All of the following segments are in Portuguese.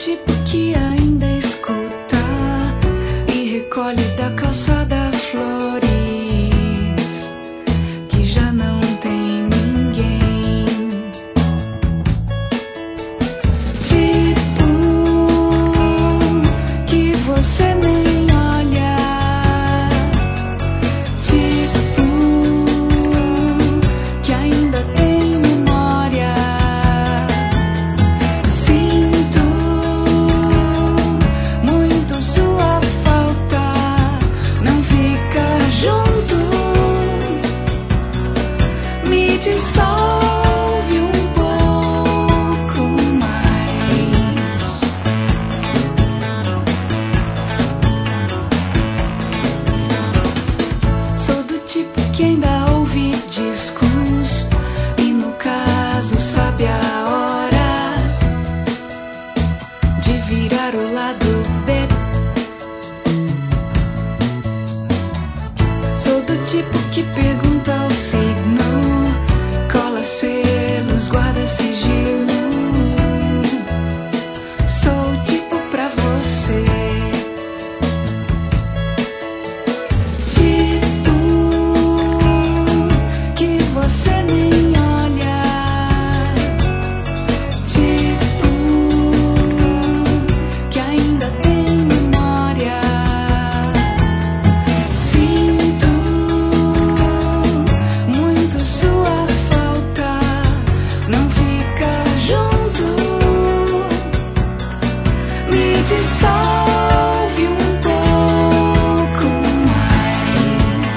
tipo que ainda escuta e recolhe da calçada flores que já não tem ninguém. Tipo que você nem olha. Tipo que ainda tem memória. Sinto muito sua falta. Não fica junto. Me dissolve um pouco mais. Sou do tipo que ainda ouve discos e no caso sabe a hora de virar o lado B. Sou do tipo que pergunta o signo, cola selos, guarda sigilo. Sou o tipo pra você. Tipo que você nem olha. Tipo que ainda tem memória. Sinto muito sua falta. Não fica junto. Me dissolve um pouco mais.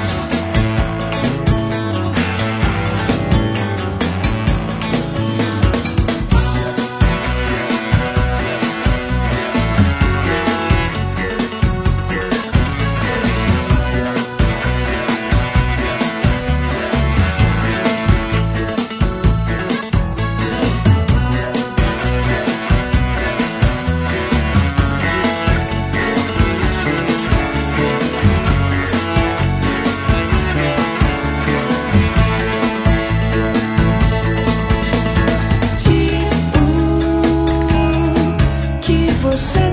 Tipo que você